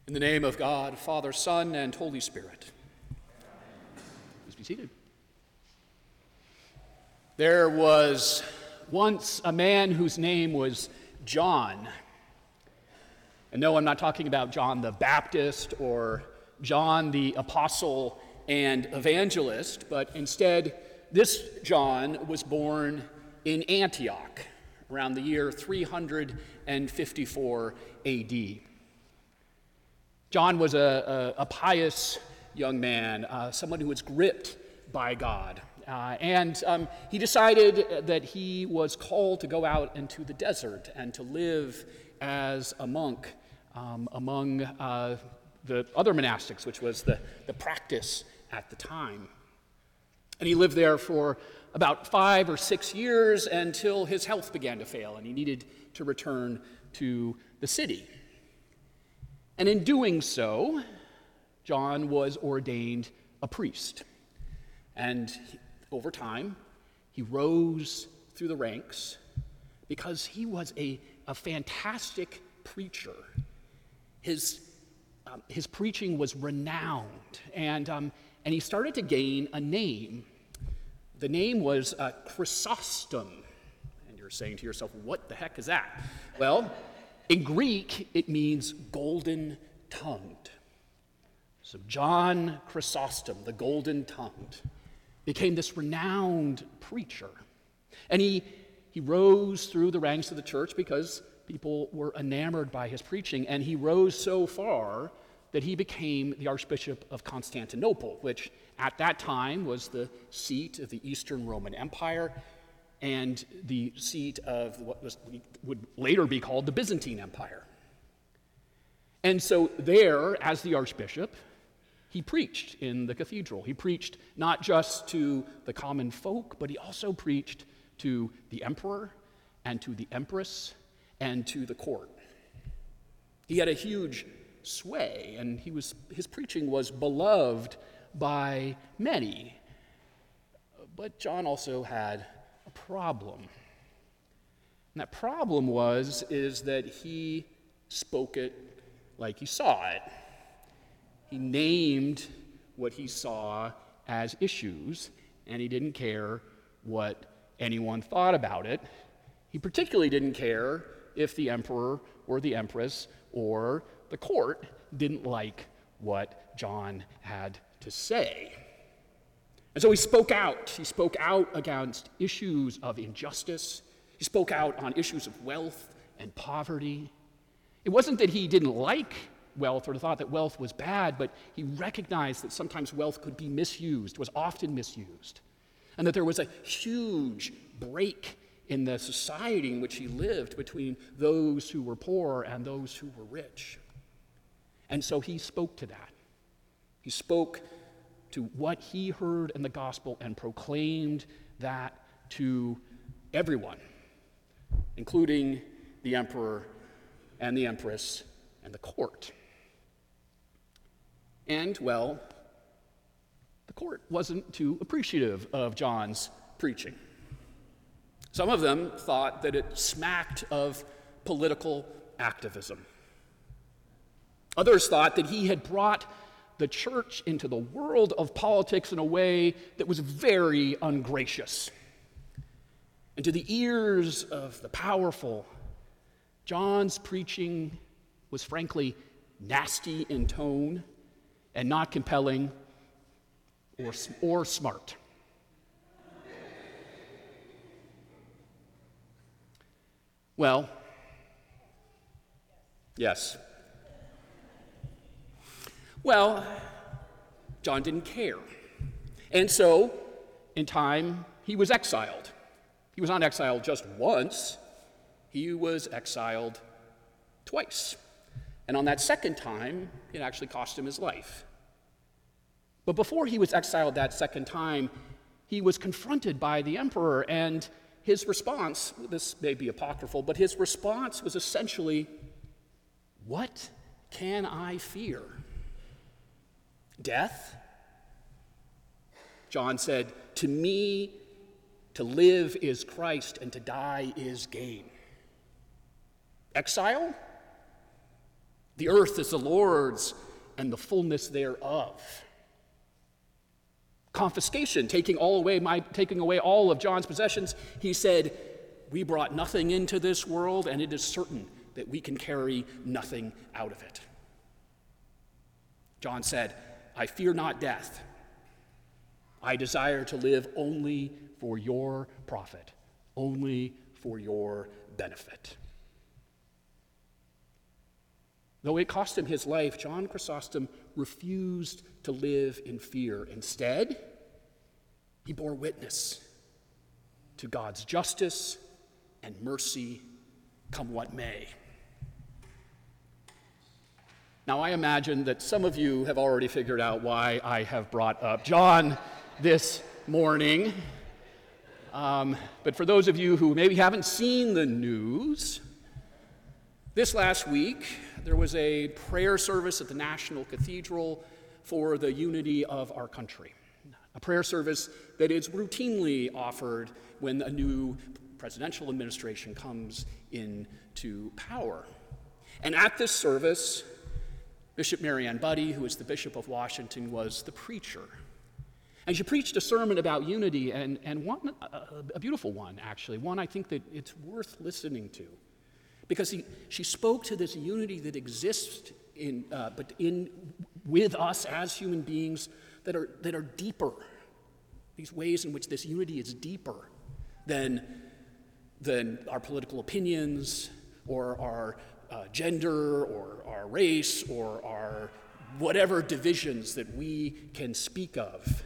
In the name of God, Father, Son, and Holy Spirit. Please be seated. There was once a man whose name was John. And no, I'm not talking about John the Baptist or John the Apostle and Evangelist, but instead, this John was born in Antioch around the year 354 AD. John was a pious young man, someone who was gripped by God. And he decided that he was called to go out into the desert and to live as a monk among the other monastics, which was the practice at the time. And he lived there for about 5 or 6 years until his health began to fail and he needed to return to the city. And in doing so, John was ordained a priest. And over time, he rose through the ranks because he was a fantastic preacher. His preaching was renowned, and he started to gain a name. The name was Chrysostom. And you're saying to yourself, what the heck is that? Well, in Greek, it means golden-tongued. So John Chrysostom, the golden-tongued, became this renowned preacher. And he rose through the ranks of the church because people were enamored by his preaching, and he rose so far that he became the Archbishop of Constantinople, which at that time was the seat of the Eastern Roman Empire and the seat of what would later be called the Byzantine Empire. And so there, as the archbishop, he preached in the cathedral. He preached not just to the common folk, but he also preached to the emperor and to the empress and to the court. He had a huge sway, and his preaching was beloved by many. But John also had a problem. And that problem is that he spoke it like he saw it. He named what he saw as issues, and he didn't care what anyone thought about it. He particularly didn't care if the emperor or the empress or the court didn't like what John had to say. And so he spoke out. He spoke out against issues of injustice. He spoke out on issues of wealth and poverty. It wasn't that he didn't like wealth or thought that wealth was bad, but he recognized that sometimes wealth could be misused, was often misused, and that there was a huge break in the society in which he lived between those who were poor and those who were rich. And so he spoke to that. He spoke to what he heard in the gospel and proclaimed that to everyone, including the emperor and the empress and the court. And, well, the court wasn't too appreciative of John's preaching. Some of them thought that it smacked of political activism. Others thought that he had brought the church into the world of politics in a way that was very ungracious. And to the ears of the powerful, John's preaching was frankly nasty in tone and not compelling or smart. Well, yes. Well, John didn't care. And so, in time, he was exiled. He was not exiled just once. He was exiled twice. And on that second time, it actually cost him his life. But before he was exiled that second time, he was confronted by the emperor, and his response, this may be apocryphal, but his response was essentially, "What can I fear? Death?" John said, "To me, to live is Christ, and to die is gain." Exile? The earth is the Lord's and the fullness thereof. Confiscation, taking away all of John's possessions. He said, we brought nothing into this world, and it is certain that we can carry nothing out of it. John said, I fear not death. I desire to live only for your profit, only for your benefit. Though it cost him his life, John Chrysostom refused to live in fear. Instead, he bore witness to God's justice and mercy, come what may. Now, I imagine that some of you have already figured out why I have brought up John this morning. But for those of you who maybe haven't seen the news, this last week there was a prayer service at the National Cathedral for the unity of our country. A prayer service that is routinely offered when a new presidential administration comes into power. And at this service, Bishop Marianne Budde, who is the Bishop of Washington, was the preacher. And she preached a sermon about unity, and one, a beautiful one, actually, one I think that it's worth listening to. Because she spoke to this unity that exists with us as human beings that are deeper. These ways in which this unity is deeper than our political opinions or our gender or our race or our whatever divisions that we can speak of.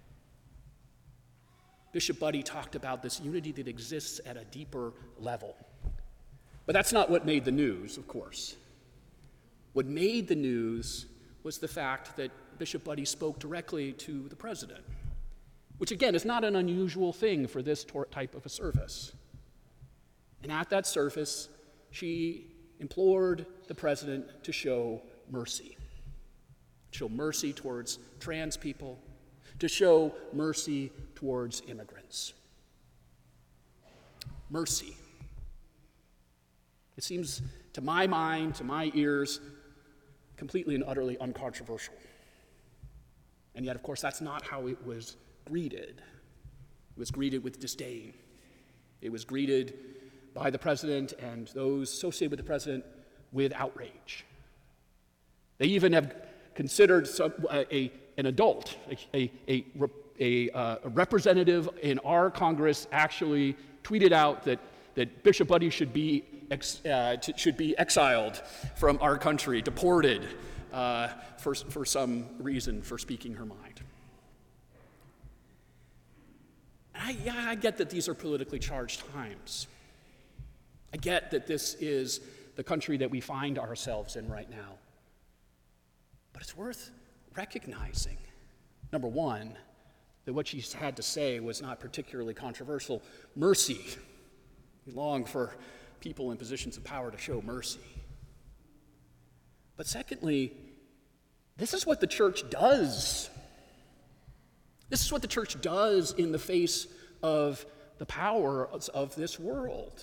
Bishop Budde talked about this unity that exists at a deeper level. But that's not what made the news, of course. What made the news was the fact that Bishop Budde spoke directly to the president, which again is not an unusual thing for this type of a service. And at that service, she implored the president to show mercy towards trans people, to show mercy towards immigrants. Mercy. It seems, to my mind, to my ears, completely and utterly uncontroversial. And yet, of course, that's not how it was greeted. It was greeted with disdain. It was greeted by the president and those associated with the president with outrage. They even have considered an adult, a representative in our Congress actually tweeted out that Bishop Budde should be exiled from our country, deported for some reason for speaking her mind. I get that these are politically charged times. I get that this is the country that we find ourselves in right now. But it's worth recognizing, number one, that what she had to say was not particularly controversial. Mercy. We long for people in positions of power to show mercy. But secondly, this is what the church does. This is what the church does in the face of the power of this world.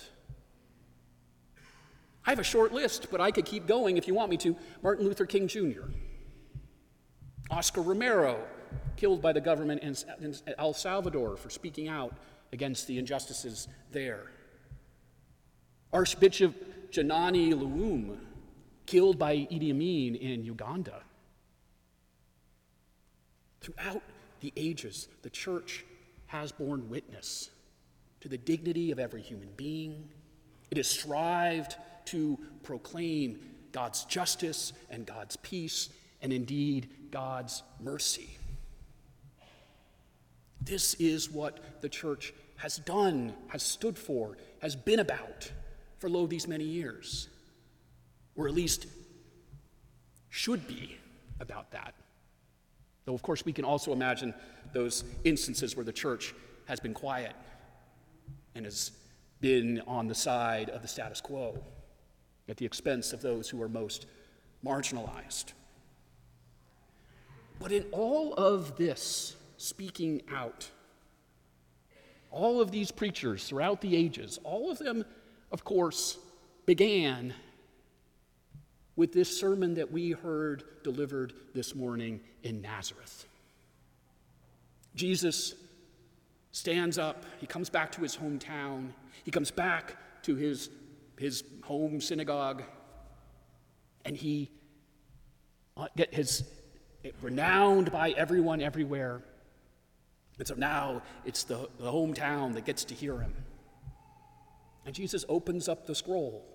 I have a short list, but I could keep going if you want me to. Martin Luther King Jr., Oscar Romero, killed by the government in El Salvador for speaking out against the injustices there. Archbishop Janani Luwum, killed by Idi Amin in Uganda. Throughout the ages, the church has borne witness to the dignity of every human being. It has strived to proclaim God's justice and God's peace, and indeed God's mercy. This is what the church has done, has stood for, has been about for these many years, or at least should be about that. Though, of course, we can also imagine those instances where the church has been quiet and has been on the side of the status quo at the expense of those who are most marginalized. But in all of this speaking out, all of these preachers throughout the ages, all of them, of course, began with this sermon that we heard delivered this morning in Nazareth. Jesus stands up, he comes back to his hometown, he comes back to his home synagogue, and he is renowned by everyone everywhere. And so now it's the hometown that gets to hear him. And Jesus opens up the scroll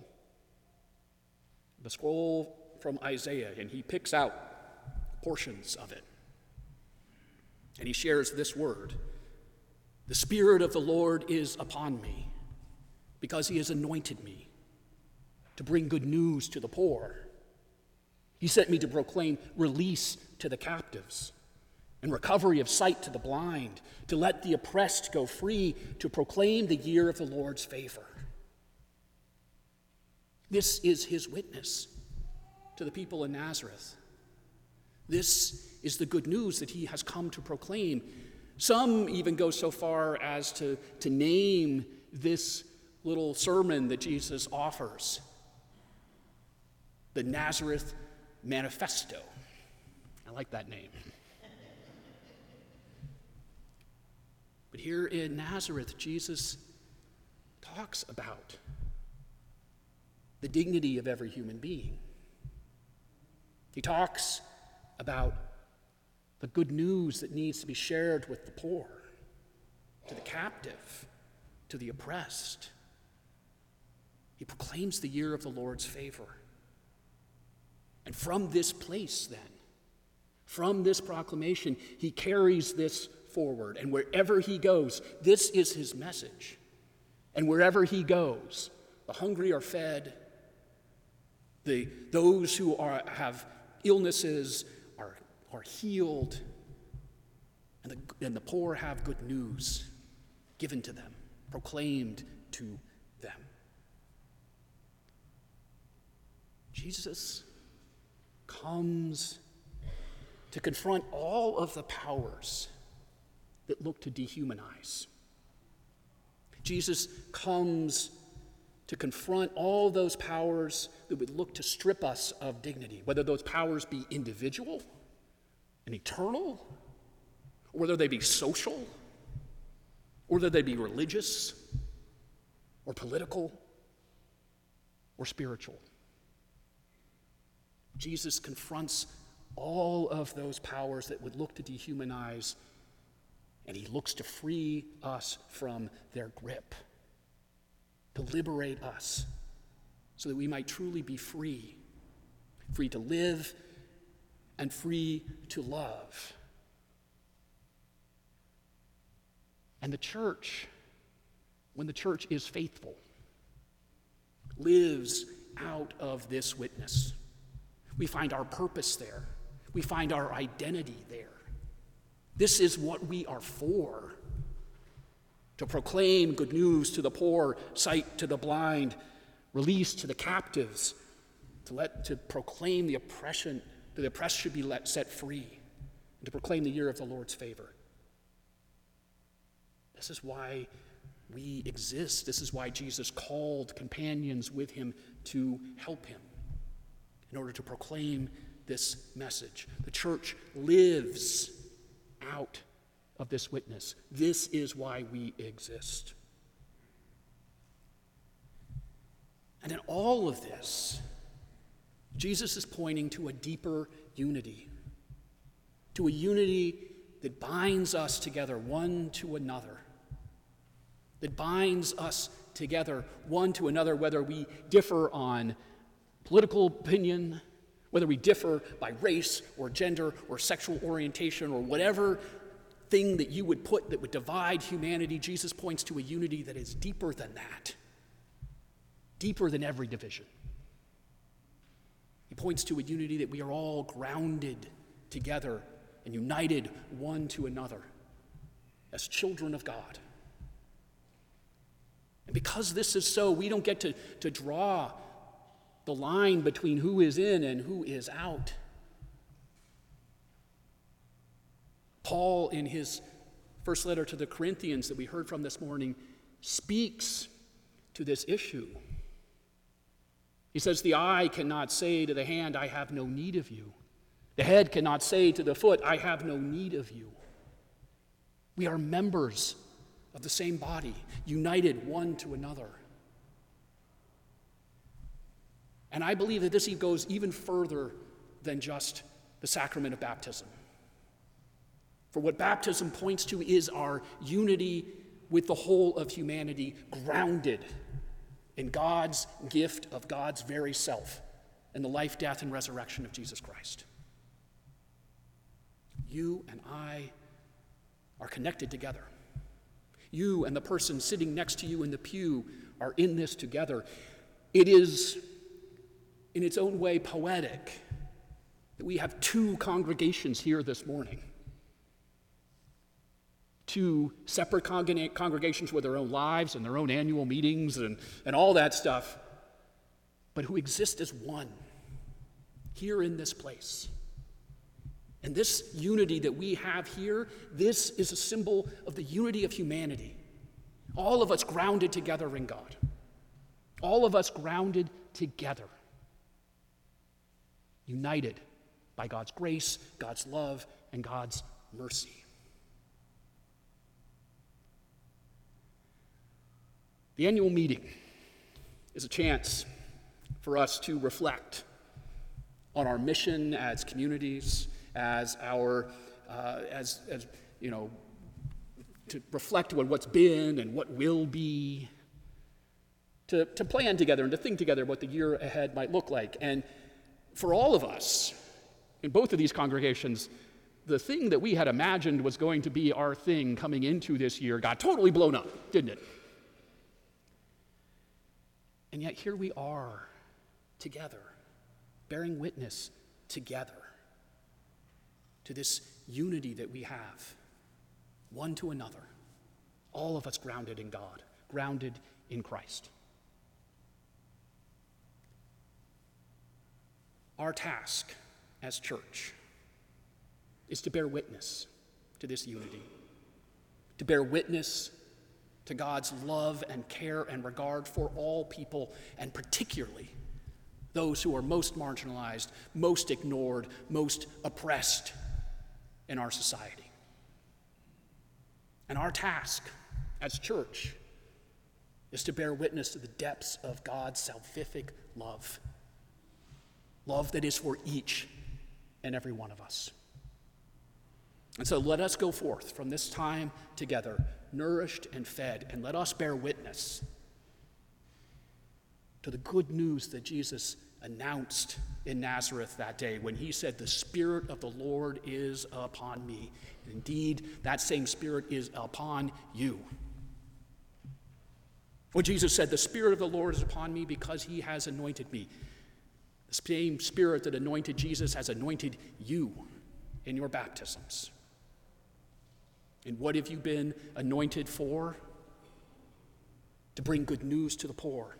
from Isaiah, and he picks out portions of it. And he shares this word: "The Spirit of the Lord is upon me, because he has anointed me to bring good news to the poor. He sent me to proclaim release to the captives and recovery of sight to the blind, to let the oppressed go free, to proclaim the year of the Lord's favor." This is his witness to the people in Nazareth. This is the good news that he has come to proclaim. Some even go so far as to name this little sermon that Jesus offers the Nazareth Manifesto. I like that name. But here in Nazareth, Jesus talks about the dignity of every human being. He talks about the good news that needs to be shared with the poor, to the captive, to the oppressed. He proclaims the year of the Lord's favor. And from this place, then, from this proclamation, he carries this forward. And wherever he goes, this is his message. And wherever he goes, the hungry are fed, those who have illnesses are healed, and the poor have good news given to them, proclaimed to them. Jesus comes to confront all of the powers that look to dehumanize. Jesus comes to confront all those powers that would look to strip us of dignity, whether those powers be individual and eternal, or whether they be social, or whether they be religious, or political, or spiritual. Jesus confronts all of those powers that would look to dehumanize, and he looks to free us from their grip, to liberate us so that we might truly be free to live and free to love. And the church, when the church is faithful, lives out of this witness. We find our purpose there. We find our identity there. This is what we are for: to proclaim good news to the poor, sight to the blind, release to the captives, to proclaim the oppressed should be set free, and to proclaim the year of the Lord's favor. This is why we exist. This is why Jesus called companions with him to help him in order to proclaim this message. The church lives out of this witness. This is why we exist. And in all of this, Jesus is pointing to a deeper unity, to a unity that binds us together one to another, that binds us together one to another, whether we differ on political opinion, whether we differ by race or gender or sexual orientation or whatever thing that you would put that would divide humanity. Jesus points to a unity that is deeper than that, deeper than every division. He points to a unity that we are all grounded together and united one to another as children of God. And because this is so, we don't get to draw the line between who is in and who is out. Paul, in his first letter to the Corinthians that we heard from this morning, speaks to this issue. He says, the eye cannot say to the hand, I have no need of you. The head cannot say to the foot, I have no need of you. We are members of the same body, united one to another. And I believe that this goes even further than just the sacrament of baptism. For what baptism points to is our unity with the whole of humanity, grounded in God's gift of God's very self and the life, death, and resurrection of Jesus Christ. You and I are connected together. You and the person sitting next to you in the pew are in this together. It is, in its own way, poetic that we have two congregations here this morning. Two separate congregations with their own lives and their own annual meetings and all that stuff, but who exist as one here in this place. And this unity that we have here, this is a symbol of the unity of humanity. All of us grounded together in God. All of us grounded together. United by God's grace, God's love, and God's mercy. The annual meeting is a chance for us to reflect on our mission as communities, as our, to reflect on what's been and what will be, to plan together and to think together what the year ahead might look like. And for all of us, in both of these congregations, the thing that we had imagined was going to be our thing coming into this year got totally blown up, didn't it? And yet here we are together, bearing witness together to this unity that we have, one to another, all of us grounded in God, grounded in Christ. Our task as church is to bear witness to this unity, to bear witness to God's love and care and regard for all people, and particularly those who are most marginalized, most ignored, most oppressed in our society. And our task as church is to bear witness to the depths of God's salvific love, love that is for each and every one of us. And so let us go forth from this time together, nourished and fed, and let us bear witness to the good news that Jesus announced in Nazareth that day when he said, "The Spirit of the Lord is upon me." And indeed, that same Spirit is upon you. When Jesus said, "The Spirit of the Lord is upon me because he has anointed me," the same Spirit that anointed Jesus has anointed you in your baptisms. And what have you been anointed for? To bring good news to the poor.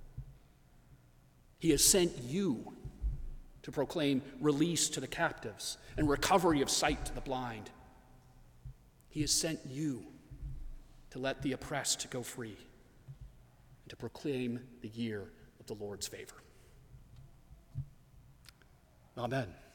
He has sent you to proclaim release to the captives and recovery of sight to the blind. He has sent you to let the oppressed go free and to proclaim the year of the Lord's favor. Amen.